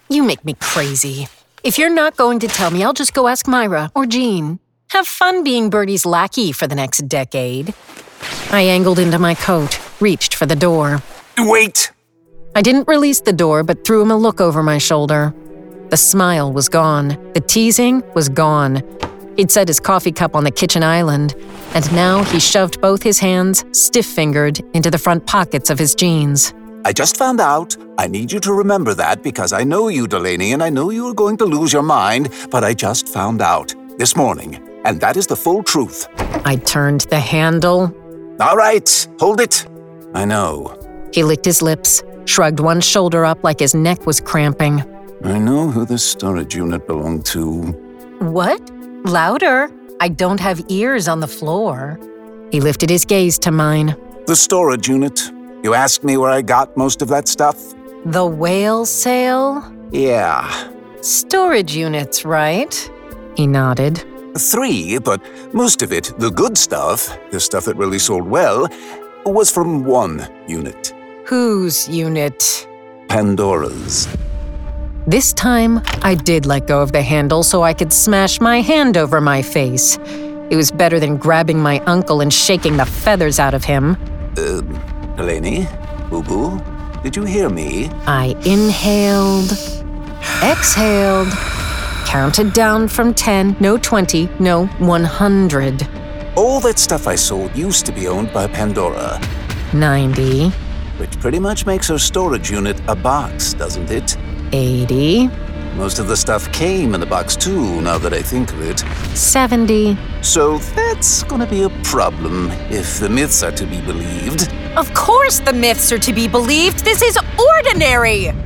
You make me crazy. If you're not going to tell me, I'll just go ask Myra or Jean. Have fun being Bertie's lackey for the next decade. I angled into my coat, reached for the door. Wait! I didn't release the door, but threw him a look over my shoulder. The smile was gone. The teasing was gone. He'd set his coffee cup on the kitchen island, and now he shoved both his hands, stiff-fingered, into the front pockets of his jeans. I just found out. I need you to remember that because I know you, Delaney, and I know you are going to lose your mind, but I just found out this morning, and that is the full truth. I turned the handle. All right, hold it. I know. He licked his lips, shrugged one shoulder up like his neck was cramping. I know who this storage unit belonged to. What? Louder. I don't have ears on the floor. He lifted his gaze to mine. The storage unit. You asked me where I got most of that stuff? The whale sale? Yeah. Storage units, right? He nodded. 3, but most of it, the good stuff, the stuff that really sold well, was from 1 unit. Whose unit? Pandora's. This time, I did let go of the handle so I could smash my hand over my face. It was better than grabbing my uncle and shaking the feathers out of him. Delaney? Boo-boo? Did you hear me? I inhaled, exhaled, counted down from 10, no 20, no 100. All that stuff I sold used to be owned by Pandora. 90. Which pretty much makes her storage unit a box, doesn't it? 80. Most of the stuff came in the box too, now that I think of it. 70. So that's gonna be a problem, if the myths are to be believed. Of course the myths are to be believed. This is ordinary.